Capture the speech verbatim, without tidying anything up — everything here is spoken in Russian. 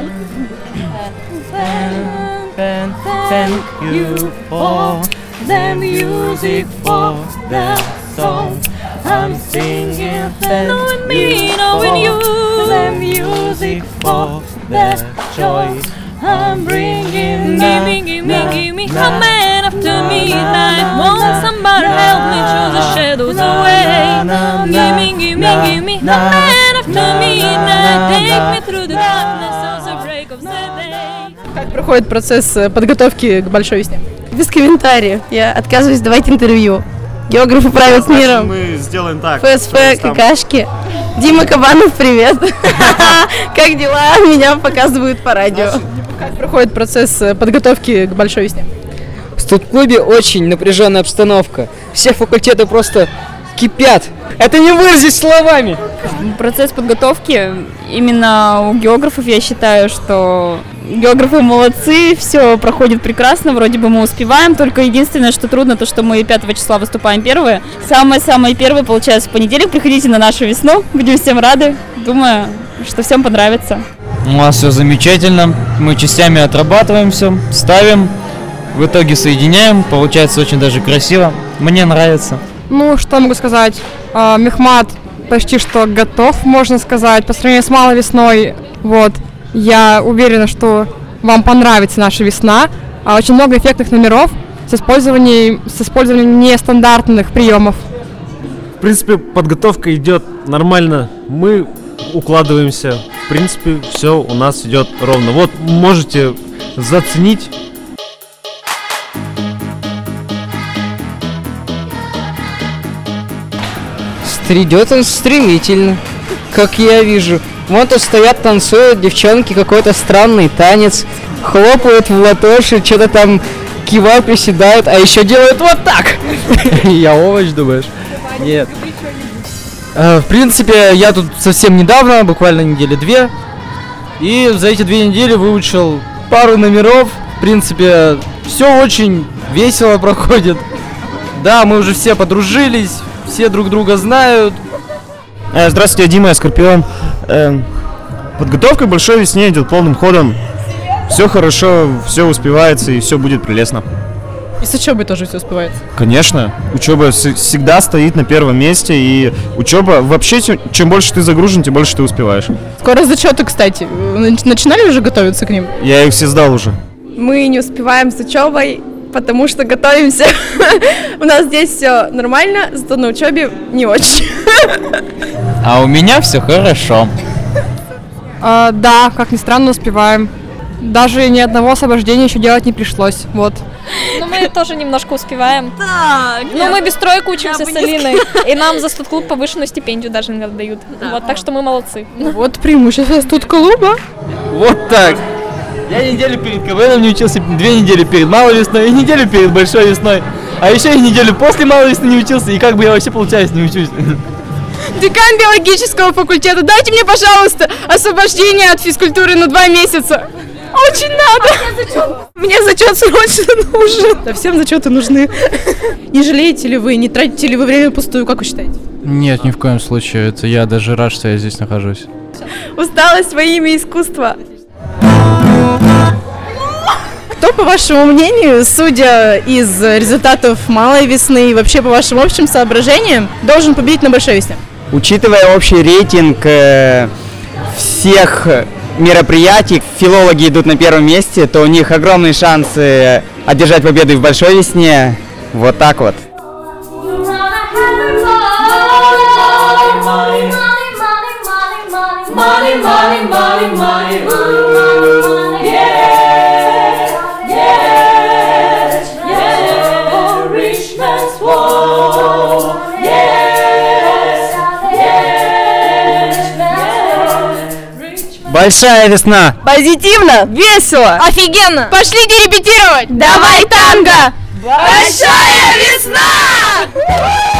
Thank, thank you for the music, for the song. I'm singing thank Knowing you me, knowing you. for the music, for the joy. I'm bringing Give me, give me, give me a man after midnight. Won't somebody help me choose the shadows away? Give me, give me, give me a man after midnight. Take me through the darkness of the break of the day. Как проходит процесс подготовки к большой весне? Без комментариев. Я отказываюсь давать интервью. Географы правят миром. Мы сделаем так. ФСП, какашки. Дима Кабанов, привет. Как дела? Меня показывают по радио. Как проходит процесс подготовки к большой весне? В студ-клубе очень напряженная обстановка. Все факультеты просто кипят. Это не выразить словами. Процесс подготовки именно у географов, я считаю, что географы молодцы, все проходит прекрасно, вроде бы мы успеваем, только единственное, что трудно, то, что мы пятого числа выступаем первые. Самое-самое первое получается в понедельник, приходите на нашу весну, будем всем рады, думаю, что всем понравится. У нас все замечательно, мы частями отрабатываем все, ставим, в итоге соединяем, получается очень даже красиво, мне нравится. Ну, что могу сказать, а, Мехмат почти что готов, можно сказать, по сравнению с малой весной, вот, я уверена, что вам понравится наша весна, а очень много эффектных номеров с использованием, с использованием нестандартных приемов. В принципе, подготовка идет нормально, мы укладываемся, в принципе, все у нас идет ровно. Вот, можете заценить. Идет он стремительно, как я вижу. Вот тут стоят, танцуют девчонки, какой-то странный танец, хлопают в ладоши, что-то там кивают, приседают, а еще делают вот так. Я овощ, думаешь? Нет. В принципе, я тут совсем недавно, буквально недели две, и за эти две недели выучил пару номеров. В принципе, все очень весело проходит. Да, мы уже все подружились, все друг друга знают. Здравствуйте, я Дима, я Скорпион. Подготовка к большой весне идет полным ходом. Все хорошо, все успевается и все будет прелестно. И с учебой тоже все успевается? Конечно, учеба всегда стоит на первом месте, и учеба вообще, чем больше ты загружен, тем больше ты успеваешь. Скоро зачеты, кстати. Начинали уже готовиться к ним? Я их все сдал уже. Мы не успеваем с учебой, потому что готовимся. У нас здесь все нормально, зато на учебе не очень. А у меня все хорошо. А, да, как ни странно, успеваем. Даже ни одного освобождения еще делать не пришлось. Вот. Ну, мы тоже немножко успеваем. Так. Но мы без троек учимся с Алиной. И нам за студ-клуб повышенную стипендию даже иногда дают. Вот, так что мы молодцы. Вот преимущество студ-клуба. Вот так. Я неделю перед КВНом не учился, две недели перед малой весной и неделю перед большой весной. А еще и неделю после малой весны не учился, и как бы я вообще, получается, не учусь. Декан биологического факультета, дайте мне, пожалуйста, освобождение от физкультуры на два месяца. Очень надо. Мне зачет срочно нужен. Да всем зачеты нужны. Не жалеете ли вы, не тратите ли вы время пустую, как вы считаете? Нет, ни в коем случае, это я даже рад, что я здесь нахожусь. Усталость во имя искусства. Кто, по вашему мнению, судя из результатов малой весны и вообще по вашим общим соображениям, должен победить на большой весне? Учитывая общий рейтинг э, всех мероприятий, филологи идут на первом месте, то у них огромные шансы одержать победу и в большой весне. Вот так вот. Money, money, money, money, ooh, yeah, yeah, yeah, rich man's war, yes, yes, yes. Большая весна! Позитивно, весело, Офигенно! пошлите репетировать. Давай танго! Большая весна!